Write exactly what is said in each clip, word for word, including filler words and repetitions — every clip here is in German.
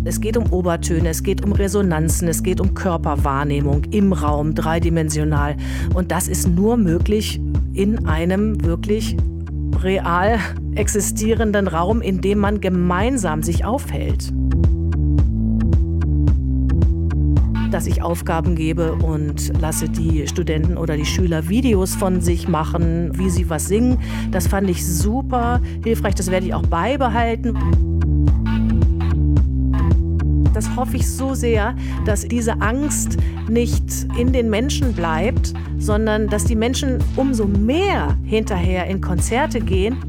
Es geht um Obertöne, es geht um Resonanzen, es geht um Körperwahrnehmung im Raum, dreidimensional. Und das ist nur möglich in einem wirklich real existierenden Raum, in dem man gemeinsam sich aufhält. Dass ich Aufgaben gebe und lasse die Studenten oder die Schüler Videos von sich machen, wie sie was singen. Das fand ich super hilfreich, das werde ich auch beibehalten. Das hoffe ich so sehr, dass diese Angst nicht in den Menschen bleibt, sondern dass die Menschen umso mehr hinterher in Konzerte gehen.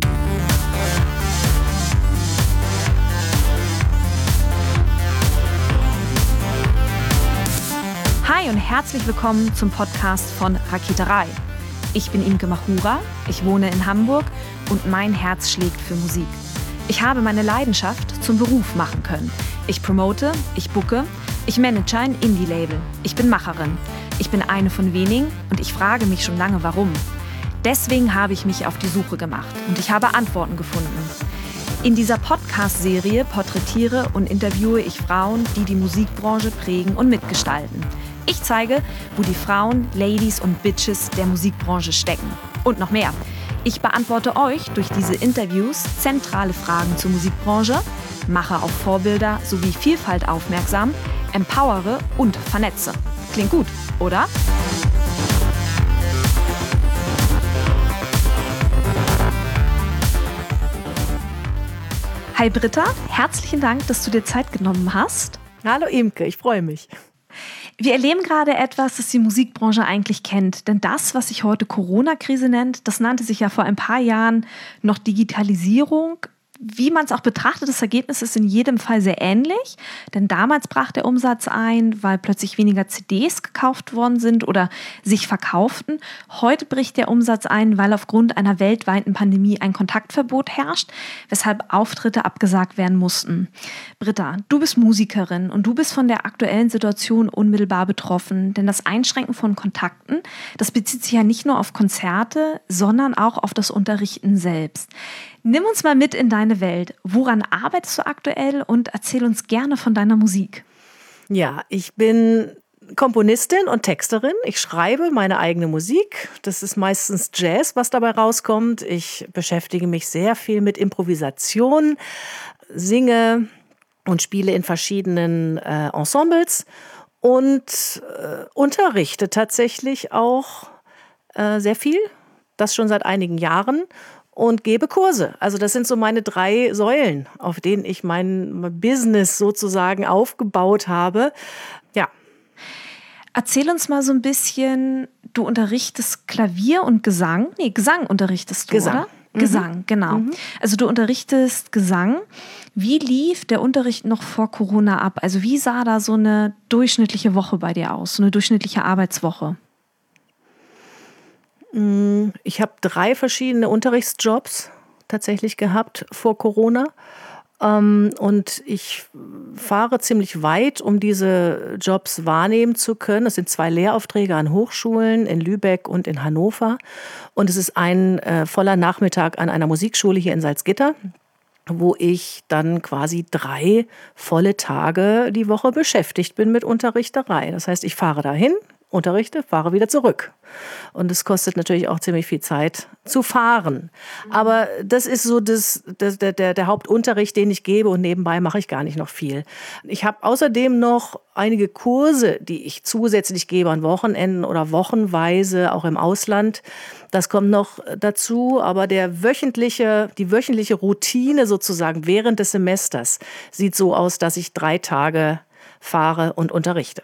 Hi und herzlich willkommen zum Podcast von Raketerei. Ich bin Imke Machura, ich wohne in Hamburg und mein Herz schlägt für Musik. Ich habe meine Leidenschaft zum Beruf machen können. Ich promote, ich booke, ich manage ein Indie-Label. Ich bin Macherin. Ich bin eine von wenigen und ich frage mich schon lange, warum. Deswegen habe ich mich auf die Suche gemacht und ich habe Antworten gefunden. In dieser Podcast-Serie porträtiere und interviewe ich Frauen, die die Musikbranche prägen und mitgestalten. Ich zeige, wo die Frauen, Ladies und Bitches der Musikbranche stecken. Und noch mehr. Ich beantworte euch durch diese Interviews zentrale Fragen zur Musikbranche, mache auf Vorbilder sowie Vielfalt aufmerksam, empowere und vernetze. Klingt gut, oder? Hi Britta, herzlichen Dank, dass du dir Zeit genommen hast. Hallo Imke, ich freue mich. Wir erleben gerade etwas, das die Musikbranche eigentlich kennt. Denn das, was sich heute Corona-Krise nennt, das nannte sich ja vor ein paar Jahren noch Digitalisierung. Wie man es auch betrachtet, das Ergebnis ist in jedem Fall sehr ähnlich. Denn damals brach der Umsatz ein, weil plötzlich weniger C Ds gekauft worden sind oder sich verkauften. Heute bricht der Umsatz ein, weil aufgrund einer weltweiten Pandemie ein Kontaktverbot herrscht, weshalb Auftritte abgesagt werden mussten. Britta, du bist Musikerin und du bist von der aktuellen Situation unmittelbar betroffen. Denn das Einschränken von Kontakten, das bezieht sich ja nicht nur auf Konzerte, sondern auch auf das Unterrichten selbst. Nimm uns mal mit in deine Welt. Woran arbeitest du aktuell und erzähl uns gerne von deiner Musik. Ja, ich bin Komponistin und Texterin. Ich schreibe meine eigene Musik. Das ist meistens Jazz, was dabei rauskommt. Ich beschäftige mich sehr viel mit Improvisation, singe und spiele in verschiedenen äh, Ensembles und äh, unterrichte tatsächlich auch äh, sehr viel. Das schon seit einigen Jahren. Und gebe Kurse. Also das sind so meine drei Säulen, auf denen ich mein Business sozusagen aufgebaut habe. Ja. Erzähl uns mal so ein bisschen, du unterrichtest Klavier und Gesang. Nee, Gesang unterrichtest du, Gesang. oder? Mhm. Gesang, genau. Mhm. Also du unterrichtest Gesang. Wie lief der Unterricht noch vor Corona ab? Also wie sah da so eine durchschnittliche Woche bei dir aus, so eine durchschnittliche Arbeitswoche? Ich habe drei verschiedene Unterrichtsjobs tatsächlich gehabt vor Corona. Und ich fahre ziemlich weit, um diese Jobs wahrnehmen zu können. Es sind zwei Lehraufträge an Hochschulen in Lübeck und in Hannover. Und es ist ein äh, voller Nachmittag an einer Musikschule hier in Salzgitter, wo ich dann quasi drei volle Tage die Woche beschäftigt bin mit Unterrichterei. Das heißt, ich fahre dahin, unterrichte, fahre wieder zurück. Und es kostet natürlich auch ziemlich viel Zeit zu fahren. Aber das ist so das, das, der, der, der Hauptunterricht, den ich gebe, und nebenbei mache ich gar nicht noch viel. Ich habe außerdem noch einige Kurse, die ich zusätzlich gebe an Wochenenden oder wochenweise, auch im Ausland. Das kommt noch dazu, aber der wöchentliche, die wöchentliche Routine sozusagen während des Semesters sieht so aus, dass ich drei Tage fahre und unterrichte.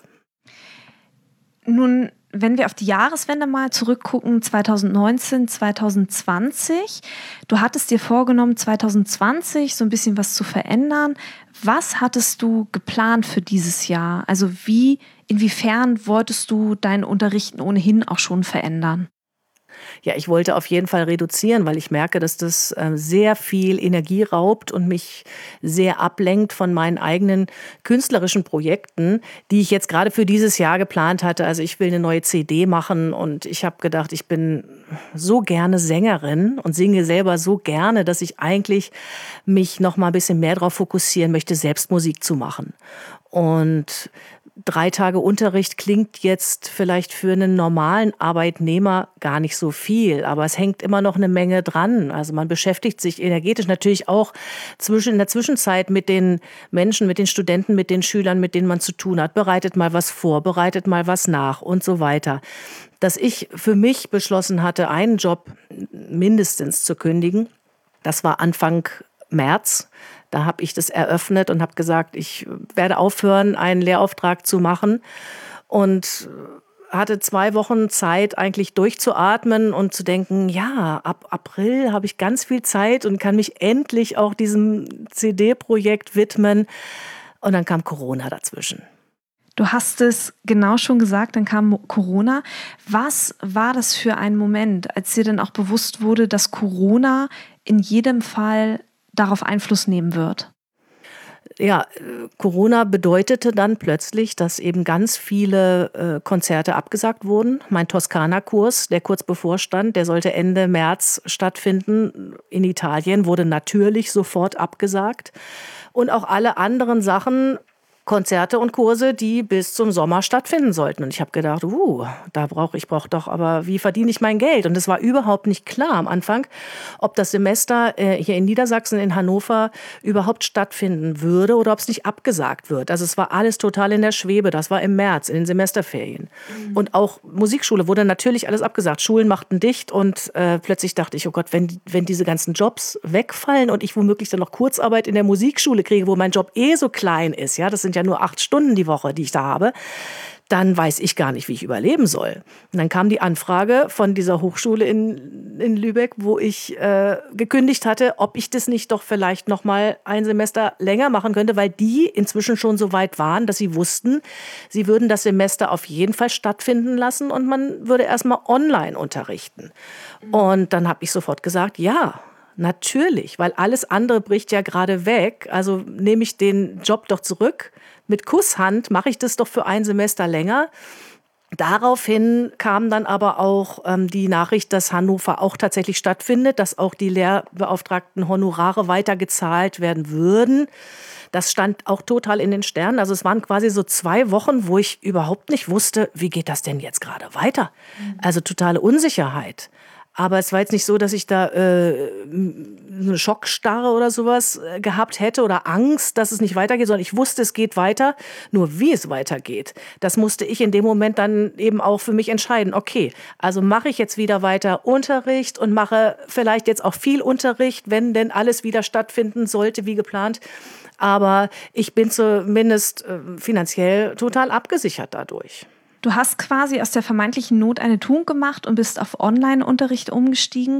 Nun, wenn wir auf die Jahreswende mal zurückgucken, zwanzig neunzehn, zwanzig zwanzig, du hattest dir vorgenommen, zwanzig zwanzig so ein bisschen was zu verändern. Was hattest du geplant für dieses Jahr? Also wie, inwiefern wolltest du dein Unterrichten ohnehin auch schon verändern? Ja, ich wollte auf jeden Fall reduzieren, weil ich merke, dass das äh, sehr viel Energie raubt und mich sehr ablenkt von meinen eigenen künstlerischen Projekten, die ich jetzt gerade für dieses Jahr geplant hatte. Also ich will eine neue C D machen und ich habe gedacht, ich bin so gerne Sängerin und singe selber so gerne, dass ich eigentlich mich noch mal ein bisschen mehr darauf fokussieren möchte, selbst Musik zu machen. Und drei Tage Unterricht klingt jetzt vielleicht für einen normalen Arbeitnehmer gar nicht so viel, aber es hängt immer noch eine Menge dran. Also man beschäftigt sich energetisch natürlich auch zwischen, in der Zwischenzeit mit den Menschen, mit den Studenten, mit den Schülern, mit denen man zu tun hat, bereitet mal was vor, bereitet mal was nach und so weiter. Dass ich für mich beschlossen hatte, einen Job mindestens zu kündigen, das war Anfang März. Da habe ich das eröffnet und habe gesagt, ich werde aufhören, einen Lehrauftrag zu machen und hatte zwei Wochen Zeit, eigentlich durchzuatmen und zu denken, ja, ab April habe ich ganz viel Zeit und kann mich endlich auch diesem C D-Projekt widmen. Und dann kam Corona dazwischen. Du hast es genau schon gesagt, dann kam Corona. Was war das für ein Moment, als dir dann auch bewusst wurde, dass Corona in jedem Fall darauf Einfluss nehmen wird? Ja, Corona bedeutete dann plötzlich, dass eben ganz viele äh, Konzerte abgesagt wurden. Mein Toskana-Kurs, der kurz bevorstand, der sollte Ende März stattfinden in Italien, wurde natürlich sofort abgesagt. Und auch alle anderen Sachen, Konzerte und Kurse, die bis zum Sommer stattfinden sollten. Und ich habe gedacht, uh, da brauche ich brauche doch, aber wie verdiene ich mein Geld? Und es war überhaupt nicht klar am Anfang, ob das Semester äh, hier in Niedersachsen, in Hannover überhaupt stattfinden würde oder ob es nicht abgesagt wird. Also es war alles total in der Schwebe. Das war im März, in den Semesterferien. Mhm. Und auch Musikschule wurde natürlich alles abgesagt. Schulen machten dicht und äh, plötzlich dachte ich, oh Gott, wenn, wenn diese ganzen Jobs wegfallen und ich womöglich dann noch Kurzarbeit in der Musikschule kriege, wo mein Job eh so klein ist, ja, das sind ja nur acht Stunden die Woche, die ich da habe, dann weiß ich gar nicht, wie ich überleben soll. Und dann kam die Anfrage von dieser Hochschule in, in Lübeck, wo ich äh, gekündigt hatte, ob ich das nicht doch vielleicht noch mal ein Semester länger machen könnte, weil die inzwischen schon so weit waren, dass sie wussten, sie würden das Semester auf jeden Fall stattfinden lassen und man würde erstmal online unterrichten. Und dann habe ich sofort gesagt, ja, natürlich, weil alles andere bricht ja gerade weg. Also nehme ich den Job doch zurück. Mit Kusshand mache ich das doch für ein Semester länger. Daraufhin kam dann aber auch ähm, die Nachricht, dass Hannover auch tatsächlich stattfindet, dass auch die lehrbeauftragten Honorare weitergezahlt werden würden. Das stand auch total in den Sternen. Also es waren quasi so zwei Wochen, wo ich überhaupt nicht wusste, wie geht das denn jetzt gerade weiter? Also totale Unsicherheit. Aber es war jetzt nicht so, dass ich da äh, eine Schockstarre oder sowas gehabt hätte oder Angst, dass es nicht weitergeht, sondern ich wusste, es geht weiter. Nur wie es weitergeht, das musste ich in dem Moment dann eben auch für mich entscheiden. Okay, also mache ich jetzt wieder weiter Unterricht und mache vielleicht jetzt auch viel Unterricht, wenn denn alles wieder stattfinden sollte wie geplant. Aber ich bin zumindest äh, finanziell total abgesichert dadurch. Du hast quasi aus der vermeintlichen Not eine Tugend gemacht und bist auf Online-Unterricht umgestiegen.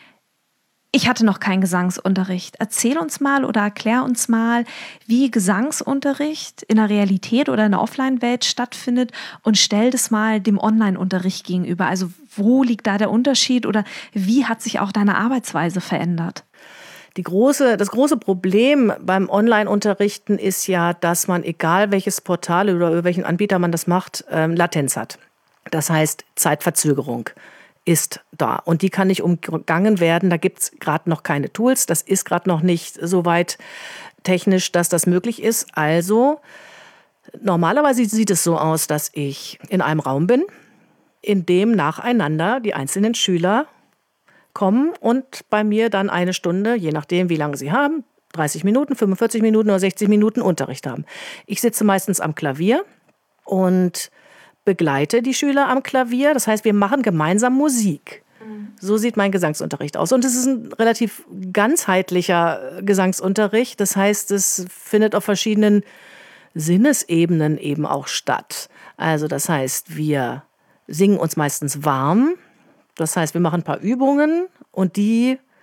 Ich hatte noch keinen Gesangsunterricht. Erzähl uns mal oder erklär uns mal, wie Gesangsunterricht in der Realität oder in der Offline-Welt stattfindet und stell das mal dem Online-Unterricht gegenüber. Also wo liegt da der Unterschied oder wie hat sich auch deine Arbeitsweise verändert? Die große, das große Problem beim Online-Unterrichten ist ja, dass man, egal welches Portal oder über welchen Anbieter man das macht, ähm, Latenz hat. Das heißt, Zeitverzögerung ist da. Und die kann nicht umgangen werden. Da gibt es gerade noch keine Tools. Das ist gerade noch nicht so weit technisch, dass das möglich ist. Also, normalerweise sieht es so aus, dass ich in einem Raum bin, in dem nacheinander die einzelnen Schüler kommen und bei mir dann eine Stunde, je nachdem, wie lange sie haben, dreißig Minuten, fünfundvierzig Minuten oder sechzig Minuten Unterricht haben. Ich sitze meistens am Klavier und begleite die Schüler am Klavier. Das heißt, wir machen gemeinsam Musik. So sieht mein Gesangsunterricht aus. Und es ist ein relativ ganzheitlicher Gesangsunterricht. Das heißt, es findet auf verschiedenen Sinnesebenen eben auch statt. Also das heißt, wir singen uns meistens warm. Das heißt, wir machen ein paar Übungen und die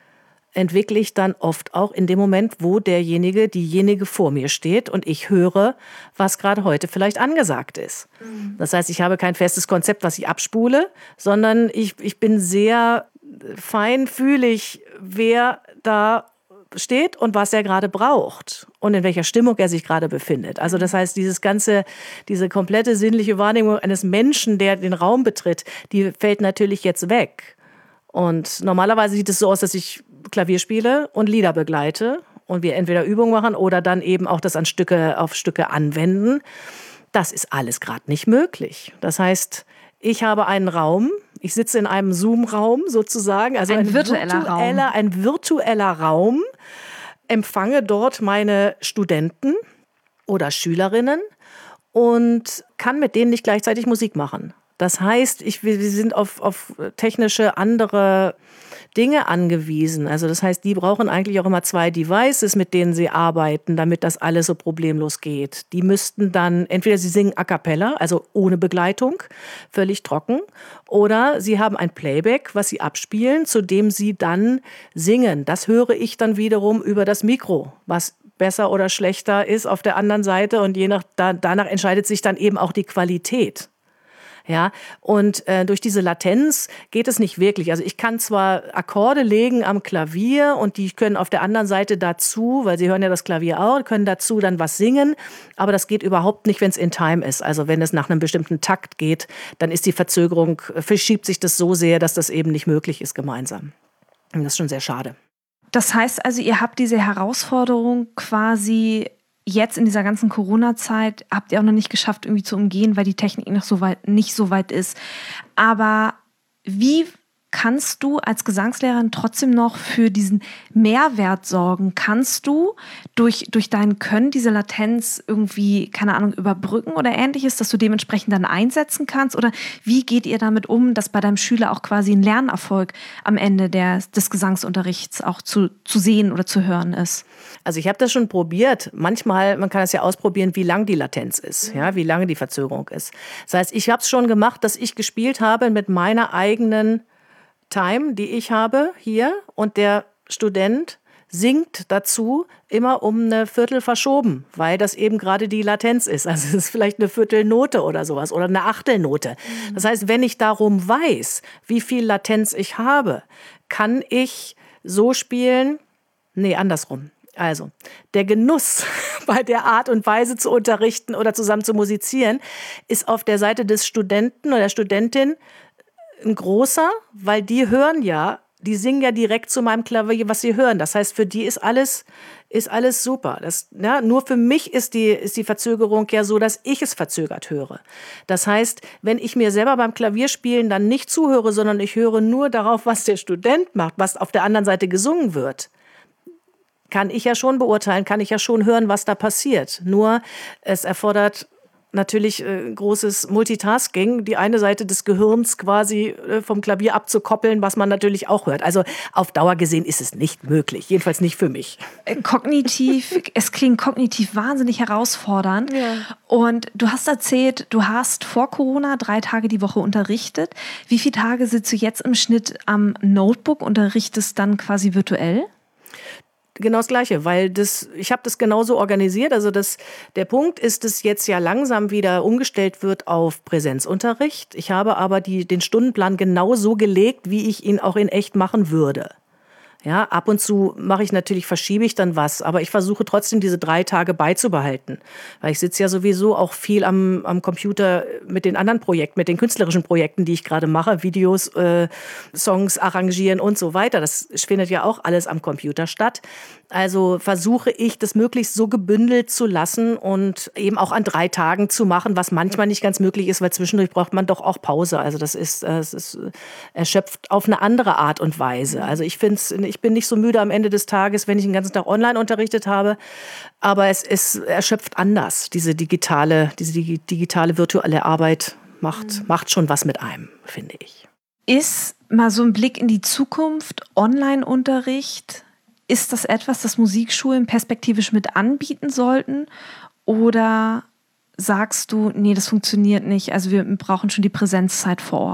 entwickle ich dann oft auch in dem Moment, wo derjenige, diejenige vor mir steht und ich höre, was gerade heute vielleicht angesagt ist. Mhm. Das heißt, ich habe kein festes Konzept, was ich abspule, sondern ich, ich bin sehr feinfühlig, wer da steht und was er gerade braucht und in welcher Stimmung er sich gerade befindet. Also das heißt, dieses ganze, diese komplette sinnliche Wahrnehmung eines Menschen, der den Raum betritt, die fällt natürlich jetzt weg. Und normalerweise sieht es so aus, dass ich Klavier spiele und Lieder begleite und wir entweder Übungen machen oder dann eben auch das an Stücke, auf Stücke anwenden. Das ist alles gerade nicht möglich. Das heißt, ich habe einen Raum, ich sitze in einem Zoom-Raum sozusagen, also ein, ein virtueller, virtueller Raum. ein virtueller Raum, empfange dort meine Studenten oder Schülerinnen und kann mit denen nicht gleichzeitig Musik machen. Das heißt, ich, wir sind auf, auf technische andere Dinge angewiesen. Also das heißt, die brauchen eigentlich auch immer zwei Devices, mit denen sie arbeiten, damit das alles so problemlos geht. Die müssten dann, entweder sie singen a cappella, also ohne Begleitung, völlig trocken, oder sie haben ein Playback, was sie abspielen, zu dem sie dann singen. Das höre ich dann wiederum über das Mikro, was besser oder schlechter ist auf der anderen Seite und je nach, da, danach entscheidet sich dann eben auch die Qualität. Ja, und äh, durch diese Latenz geht es nicht wirklich. Also ich kann zwar Akkorde legen am Klavier und die können auf der anderen Seite dazu, weil sie hören ja das Klavier auch, können dazu dann was singen, aber das geht überhaupt nicht, wenn es in Time ist. Also wenn es nach einem bestimmten Takt geht, dann ist die Verzögerung, verschiebt sich das so sehr, dass das eben nicht möglich ist gemeinsam. Und das ist schon sehr schade. Das heißt also, ihr habt diese Herausforderung quasi jetzt in dieser ganzen Corona-Zeit habt ihr auch noch nicht geschafft, irgendwie zu umgehen, weil die Technik noch so weit, nicht so weit ist. Aber wie kannst du als Gesangslehrerin trotzdem noch für diesen Mehrwert sorgen? Kannst du durch, durch dein Können diese Latenz irgendwie, keine Ahnung, überbrücken oder Ähnliches, dass du dementsprechend dann einsetzen kannst? Oder wie geht ihr damit um, dass bei deinem Schüler auch quasi ein Lernerfolg am Ende der, des Gesangsunterrichts auch zu, zu sehen oder zu hören ist? Also ich habe das schon probiert. Manchmal, man kann es ja ausprobieren, wie lang die Latenz ist, ja, wie lange die Verzögerung ist. Das heißt, ich habe es schon gemacht, dass ich gespielt habe mit meiner eigenen Time, die ich habe hier, und der Student singt dazu immer um eine Viertel verschoben, weil das eben gerade die Latenz ist. Also es ist vielleicht eine Viertelnote oder sowas oder eine Achtelnote. Das heißt, wenn ich darum weiß, wie viel Latenz ich habe, kann ich so spielen, nee, andersrum. Also, der Genuss bei der Art und Weise zu unterrichten oder zusammen zu musizieren ist auf der Seite des Studenten oder der Studentin ein großer, weil die hören ja, die singen ja direkt zu meinem Klavier, was sie hören. Das heißt, für die ist alles, ist alles super. Das, ja, nur für mich ist die, ist die Verzögerung ja so, dass ich es verzögert höre. Das heißt, wenn ich mir selber beim Klavierspielen dann nicht zuhöre, sondern ich höre nur darauf, was der Student macht, was auf der anderen Seite gesungen wird, kann ich ja schon beurteilen, kann ich ja schon hören, was da passiert. Nur es erfordert natürlich äh, großes Multitasking, die eine Seite des Gehirns quasi äh, vom Klavier abzukoppeln, was man natürlich auch hört. Also auf Dauer gesehen ist es nicht möglich, jedenfalls nicht für mich. Kognitiv, es klingt kognitiv wahnsinnig herausfordernd. Ja. Und du hast erzählt, du hast vor Corona drei Tage die Woche unterrichtet. Wie viele Tage sitzt du jetzt im Schnitt am Notebook, unterrichtest dann quasi virtuell? Genau das Gleiche, weil das, ich habe das genauso organisiert. Also das, der Punkt ist, dass jetzt ja langsam wieder umgestellt wird auf Präsenzunterricht. Ich habe aber die, den Stundenplan genau so gelegt, wie ich ihn auch in echt machen würde. Ja, ab und zu mache ich natürlich, verschiebe ich dann was, aber ich versuche trotzdem diese drei Tage beizubehalten. Weil ich sitze ja sowieso auch viel am, am Computer mit den anderen Projekten, mit den künstlerischen Projekten, die ich gerade mache, Videos, äh, Songs arrangieren und so weiter. Das findet ja auch alles am Computer statt. Also versuche ich, das möglichst so gebündelt zu lassen und eben auch an drei Tagen zu machen, was manchmal nicht ganz möglich ist, weil zwischendurch braucht man doch auch Pause. Also das ist, das ist erschöpft auf eine andere Art und Weise. Also ich finde es, ich bin nicht so müde am Ende des Tages, wenn ich den ganzen Tag online unterrichtet habe, aber es ist erschöpft anders. Diese digitale, diese digitale virtuelle Arbeit macht, mhm. macht schon was mit einem, finde ich. Ist mal so ein Blick in die Zukunft, Online-Unterricht, ist das etwas, das Musikschulen perspektivisch mit anbieten sollten? Oder sagst du, nee, das funktioniert nicht, also wir brauchen schon die Präsenzzeit vor Ort?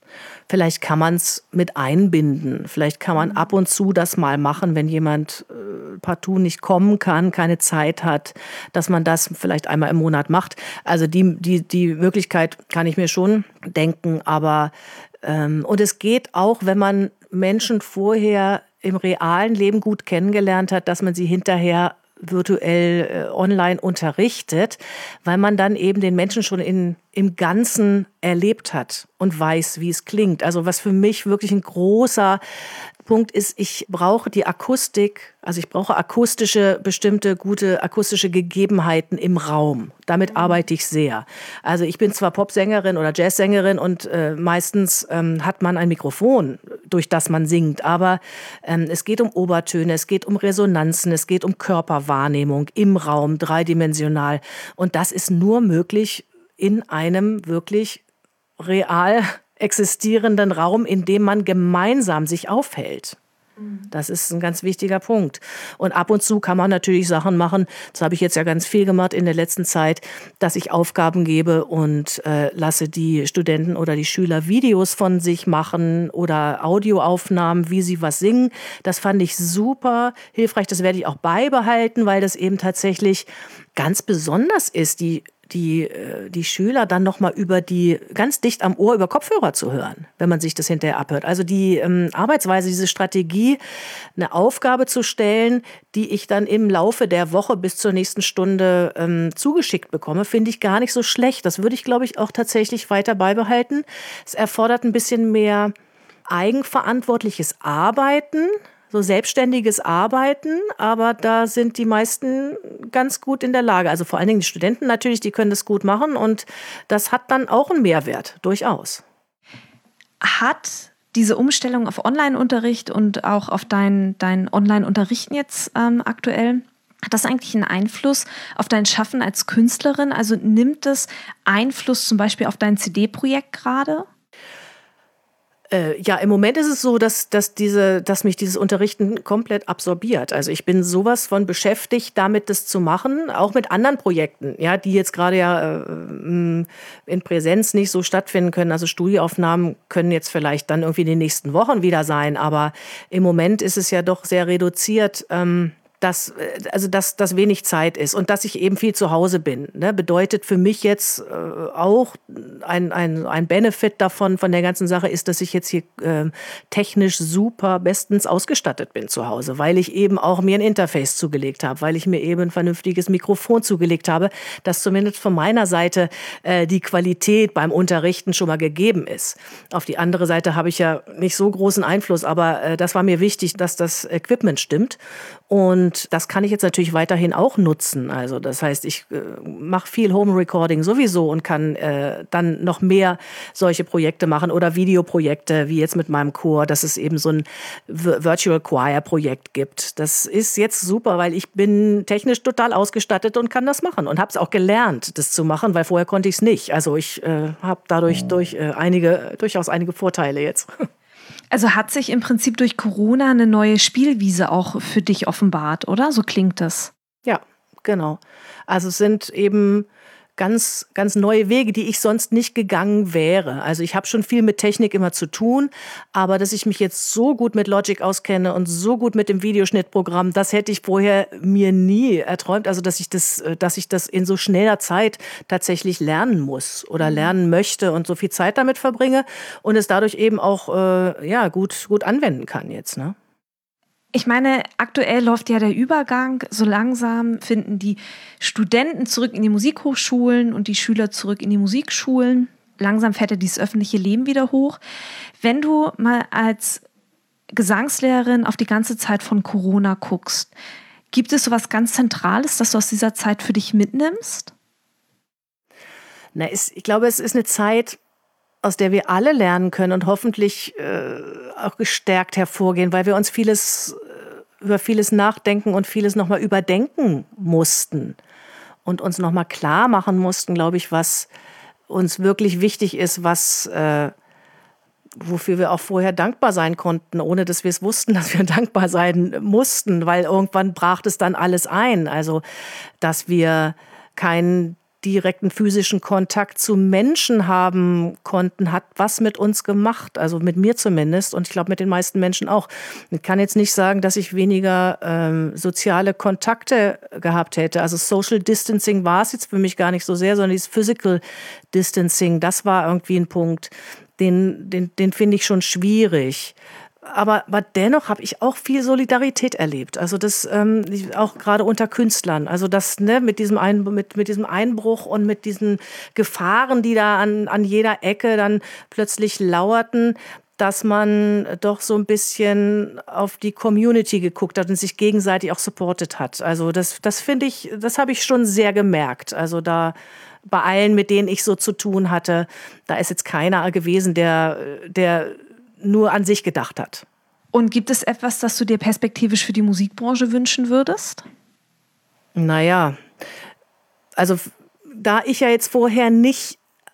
Vielleicht kann man es mit einbinden. Vielleicht kann man ab und zu das mal machen, wenn jemand äh, partout nicht kommen kann, keine Zeit hat, dass man das vielleicht einmal im Monat macht. Also die, die, die Möglichkeit kann ich mir schon denken. Aber ähm, und es geht auch, wenn man Menschen vorher im realen Leben gut kennengelernt hat, dass man sie hinterher virtuell äh, online unterrichtet, weil man dann eben den Menschen schon in, im Ganzen erlebt hat und weiß, wie es klingt. Also was für mich wirklich ein großer Punkt ist, ich brauche die Akustik, also ich brauche akustische, bestimmte gute akustische Gegebenheiten im Raum. Damit arbeite ich sehr. Also ich bin zwar Popsängerin oder Jazzsängerin und äh, meistens ähm, hat man ein Mikrofon, durch das man singt, aber ähm, es geht um Obertöne, es geht um Resonanzen, es geht um Körperwahrnehmung im Raum, dreidimensional. Und das ist nur möglich in einem wirklich real existierenden Raum, in dem man gemeinsam sich aufhält. Das ist ein ganz wichtiger Punkt. Und ab und zu kann man natürlich Sachen machen, das habe ich jetzt ja ganz viel gemacht in der letzten Zeit, dass ich Aufgaben gebe und äh, lasse die Studenten oder die Schüler Videos von sich machen oder Audioaufnahmen, wie sie was singen. Das fand ich super hilfreich, das werde ich auch beibehalten, weil das eben tatsächlich ganz besonders ist, die die, die Schüler dann nochmal über die, ganz dicht am Ohr über Kopfhörer zu hören, wenn man sich das hinterher abhört. Also die ähm, Arbeitsweise, diese Strategie, eine Aufgabe zu stellen, die ich dann im Laufe der Woche bis zur nächsten Stunde ähm, zugeschickt bekomme, finde ich gar nicht so schlecht. Das würde ich, glaube ich, auch tatsächlich weiter beibehalten. Es erfordert ein bisschen mehr eigenverantwortliches Arbeiten, so selbstständiges Arbeiten, aber da sind die meisten ganz gut in der Lage. Also vor allen Dingen die Studenten natürlich, die können das gut machen und das hat dann auch einen Mehrwert, durchaus. Hat diese Umstellung auf Online-Unterricht und auch auf dein, dein Online-Unterrichten jetzt ähm, aktuell, hat das eigentlich einen Einfluss auf dein Schaffen als Künstlerin? Also nimmt es Einfluss zum Beispiel auf dein C D-Projekt gerade? Äh, ja, im Moment ist es so, dass, dass, diese, dass mich dieses Unterrichten komplett absorbiert. Also ich bin sowas von beschäftigt, damit das zu machen, auch mit anderen Projekten, ja, die jetzt gerade ja äh, in Präsenz nicht so stattfinden können. Also Studioaufnahmen können jetzt vielleicht dann irgendwie in den nächsten Wochen wieder sein, aber im Moment ist es ja doch sehr reduziert. Ähm, Dass, also dass, dass wenig Zeit ist und dass ich eben viel zu Hause bin, ne, bedeutet für mich jetzt äh, auch ein, ein, ein Benefit davon, von der ganzen Sache ist, dass ich jetzt hier äh, technisch super bestens ausgestattet bin zu Hause, weil ich eben auch mir ein Interface zugelegt habe, weil ich mir eben ein vernünftiges Mikrofon zugelegt habe, dass zumindest von meiner Seite äh, die Qualität beim Unterrichten schon mal gegeben ist. Auf die andere Seite habe ich ja nicht so großen Einfluss, aber äh, das war mir wichtig, dass das Equipment stimmt. Und das kann ich jetzt natürlich weiterhin auch nutzen. Also das heißt, ich äh, mache viel Home Recording sowieso und kann äh, dann noch mehr solche Projekte machen oder Videoprojekte, wie jetzt mit meinem Chor, dass es eben so ein Virtual Choir Projekt gibt. Das ist jetzt super, weil ich bin technisch total ausgestattet und kann das machen und habe es auch gelernt, das zu machen, weil vorher konnte ich es nicht. Also ich äh, habe dadurch durch, äh, einige, durchaus einige Vorteile jetzt. Also hat sich im Prinzip durch Corona eine neue Spielwiese auch für dich offenbart, oder? So klingt das. Ja, genau. Also es sind eben ganz, ganz neue Wege, die ich sonst nicht gegangen wäre. Also ich habe schon viel mit Technik immer zu tun, aber dass ich mich jetzt so gut mit Logic auskenne und so gut mit dem Videoschnittprogramm, das hätte ich vorher mir nie erträumt. Also dass ich das, dass ich das in so schneller Zeit tatsächlich lernen muss oder lernen möchte und so viel Zeit damit verbringe und es dadurch eben auch äh, ja, gut, gut anwenden kann jetzt, ne? Ich meine, aktuell läuft ja der Übergang. So langsam finden die Studenten zurück in die Musikhochschulen und die Schüler zurück in die Musikschulen. Langsam fährt ja dieses öffentliche Leben wieder hoch. Wenn du mal als Gesangslehrerin auf die ganze Zeit von Corona guckst, gibt es so was ganz Zentrales, das du aus dieser Zeit für dich mitnimmst? Na, es, ich glaube, es ist eine Zeit, aus der wir alle lernen können und hoffentlich äh, auch gestärkt hervorgehen, weil wir uns vieles äh, über vieles nachdenken und vieles nochmal überdenken mussten und uns nochmal klar machen mussten, glaube ich, was uns wirklich wichtig ist, was äh, wofür wir auch vorher dankbar sein konnten, ohne dass wir es wussten, dass wir dankbar sein mussten, weil irgendwann brach es dann alles ein. Also, dass wir keinen direkten physischen Kontakt zu Menschen haben konnten, hat was mit uns gemacht, also mit mir zumindest und ich glaube mit den meisten Menschen auch. Ich kann jetzt nicht sagen, dass ich weniger ähm, soziale Kontakte gehabt hätte. Also Social Distancing war es jetzt für mich gar nicht so sehr, sondern dieses Physical Distancing, das war irgendwie ein Punkt, den, den, den finde ich schon schwierig. Aber, aber dennoch habe ich auch viel Solidarität erlebt. Also das ähm, auch gerade unter Künstlern. Also das ne, mit diesem Ein, mit, mit diesem Einbruch und mit diesen Gefahren, die da an, an jeder Ecke dann plötzlich lauerten, dass man doch so ein bisschen auf die Community geguckt hat und sich gegenseitig auch supportet hat. Also das, das finde ich, das habe ich schon sehr gemerkt. Also da bei allen, mit denen ich so zu tun hatte, da ist jetzt keiner gewesen, der, der nur an sich gedacht hat. Und gibt es etwas, das du dir perspektivisch für die Musikbranche wünschen würdest? Naja, also da ich ja jetzt vorher nicht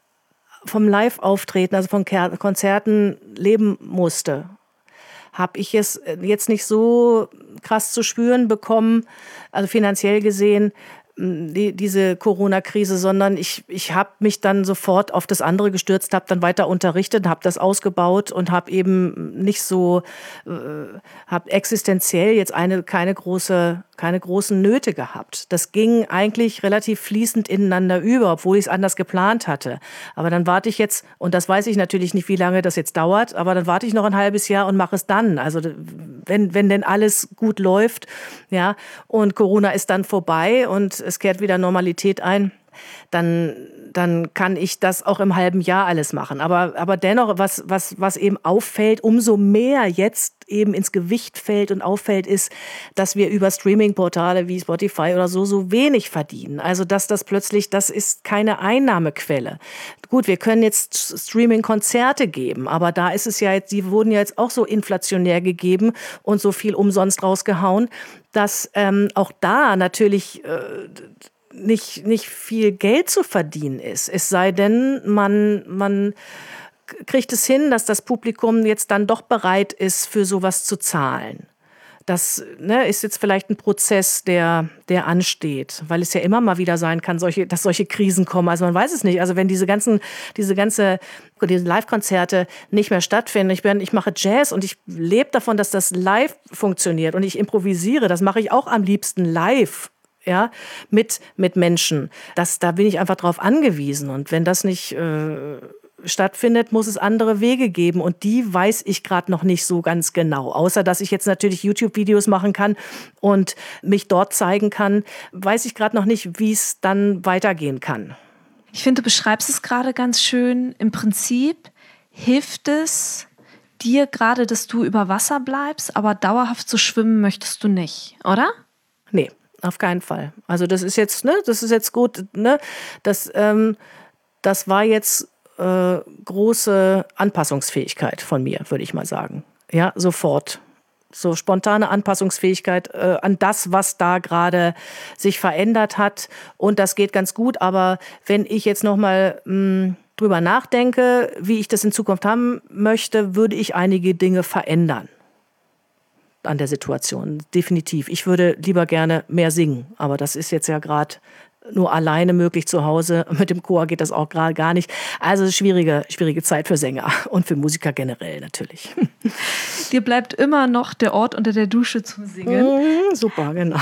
vom Live-Auftreten, also von Konzerten leben musste, habe ich es jetzt nicht so krass zu spüren bekommen, also finanziell gesehen, die, diese Corona-Krise, sondern ich, ich habe mich dann sofort auf das andere gestürzt, habe dann weiter unterrichtet, habe das ausgebaut und habe eben nicht so, äh, habe existenziell jetzt eine, keine, große, keine großen Nöte gehabt. Das ging eigentlich relativ fließend ineinander über, obwohl ich es anders geplant hatte. Aber dann warte ich jetzt, und das weiß ich natürlich nicht, wie lange das jetzt dauert, aber dann warte ich noch ein halbes Jahr und mache es dann. Also wenn, wenn denn alles gut läuft, ja, und Corona ist dann vorbei und es kehrt wieder Normalität ein, dann, dann kann ich das auch im halben Jahr alles machen. Aber, aber dennoch, was, was, was eben auffällt, umso mehr jetzt eben ins Gewicht fällt und auffällt, ist, dass wir über Streaming-Portale wie Spotify oder so so wenig verdienen. Also dass das plötzlich, das ist keine Einnahmequelle. Gut, wir können jetzt Streaming-Konzerte geben, aber da ist es ja jetzt, die wurden ja jetzt auch so inflationär gegeben und so viel umsonst rausgehauen, dass ähm, auch da natürlich äh, nicht, nicht viel Geld zu verdienen ist. Es sei denn, man, man kriegt es hin, dass das Publikum jetzt dann doch bereit ist, für sowas zu zahlen. Das ne, ist jetzt vielleicht ein Prozess, der, der ansteht, weil es ja immer mal wieder sein kann, solche, dass solche Krisen kommen. Also man weiß es nicht. Also wenn diese ganzen, diese ganze, diese Live-Konzerte nicht mehr stattfinden. Ich bin, ich mache Jazz und ich lebe davon, dass das live funktioniert und ich improvisiere. Das mache ich auch am liebsten live. Ja, mit, mit Menschen. Das, da bin ich einfach drauf angewiesen. Und wenn das nicht äh, stattfindet, muss es andere Wege geben. Und die weiß ich gerade noch nicht so ganz genau. Außer, dass ich jetzt natürlich YouTube-Videos machen kann und mich dort zeigen kann, weiß ich gerade noch nicht, wie es dann weitergehen kann. Ich finde, du beschreibst es gerade ganz schön. Im Prinzip hilft es dir gerade, dass du über Wasser bleibst, aber dauerhaft zu schwimmen möchtest du nicht, oder? Nee. Auf keinen Fall. Also das ist jetzt, ne, das ist jetzt gut, ne, das, ähm, das war jetzt äh, große Anpassungsfähigkeit von mir, würde ich mal sagen. Ja, sofort. So spontane Anpassungsfähigkeit äh, an das, was da gerade sich verändert hat. Und das geht ganz gut. Aber wenn ich jetzt noch mal mh, drüber nachdenke, wie ich das in Zukunft haben möchte, würde ich einige Dinge verändern an der Situation, definitiv. Ich würde lieber gerne mehr singen, aber das ist jetzt ja gerade nur alleine möglich zu Hause. Mit dem Chor geht das auch gerade gar nicht. Also schwierige, schwierige Zeit für Sänger und für Musiker generell natürlich. Dir bleibt immer noch der Ort unter der Dusche zum Singen. Mm, super, genau.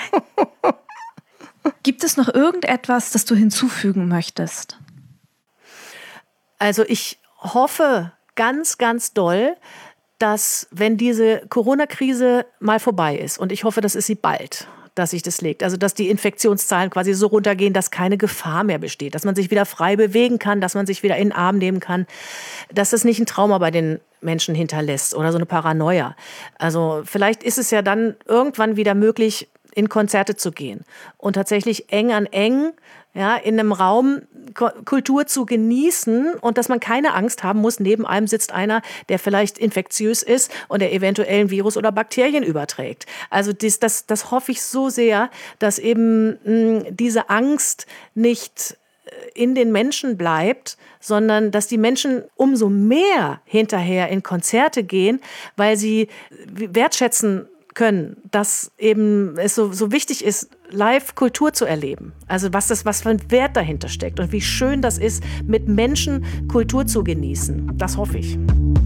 Gibt es noch irgendetwas, das du hinzufügen möchtest? Also ich hoffe ganz, ganz doll, dass, wenn diese Corona-Krise mal vorbei ist, und ich hoffe, das ist sie bald, dass sich das legt, also dass die Infektionszahlen quasi so runtergehen, dass keine Gefahr mehr besteht, dass man sich wieder frei bewegen kann, dass man sich wieder in den Arm nehmen kann, dass das nicht ein Trauma bei den Menschen hinterlässt oder so eine Paranoia. Also vielleicht ist es ja dann irgendwann wieder möglich, in Konzerte zu gehen und tatsächlich eng an eng, ja, in einem Raum Kultur zu genießen und dass man keine Angst haben muss, neben einem sitzt einer, der vielleicht infektiös ist und der eventuell ein Virus oder Bakterien überträgt. Also das, das, das hoffe ich so sehr, dass eben mh, diese Angst nicht in den Menschen bleibt, sondern dass die Menschen umso mehr hinterher in Konzerte gehen, weil sie wertschätzen können, dass eben es so, so wichtig ist, live Kultur zu erleben. Also was das, was für ein Wert dahinter steckt und wie schön das ist, mit Menschen Kultur zu genießen. Das hoffe ich.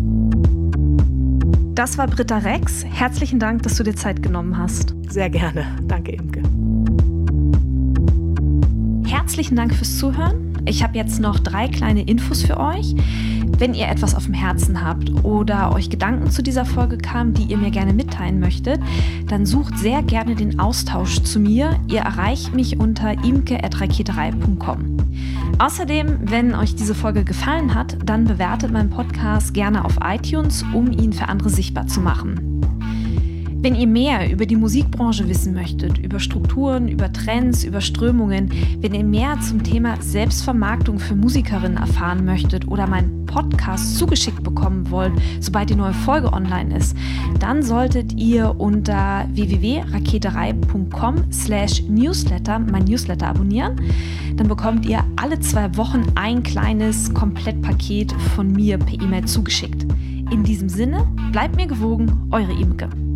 Das war Britta Rex. Herzlichen Dank, dass du dir Zeit genommen hast. Sehr gerne. Danke, Imke. Herzlichen Dank fürs Zuhören. Ich habe jetzt noch drei kleine Infos für euch. Wenn ihr etwas auf dem Herzen habt oder euch Gedanken zu dieser Folge kamen, die ihr mir gerne mitteilen möchtet, dann sucht sehr gerne den Austausch zu mir. Ihr erreicht mich unter imke at raketerei punkt com. Außerdem, wenn euch diese Folge gefallen hat, dann bewertet meinen Podcast gerne auf iTunes, um ihn für andere sichtbar zu machen. Wenn ihr mehr über die Musikbranche wissen möchtet, über Strukturen, über Trends, über Strömungen, wenn ihr mehr zum Thema Selbstvermarktung für Musikerinnen erfahren möchtet oder meinen Podcast zugeschickt bekommen wollt, sobald die neue Folge online ist, dann solltet ihr unter w w w punkt raketerei punkt com slash newsletter mein Newsletter abonnieren. Dann bekommt ihr alle zwei Wochen ein kleines Komplettpaket von mir per E-Mail zugeschickt. In diesem Sinne, bleibt mir gewogen, eure Imke.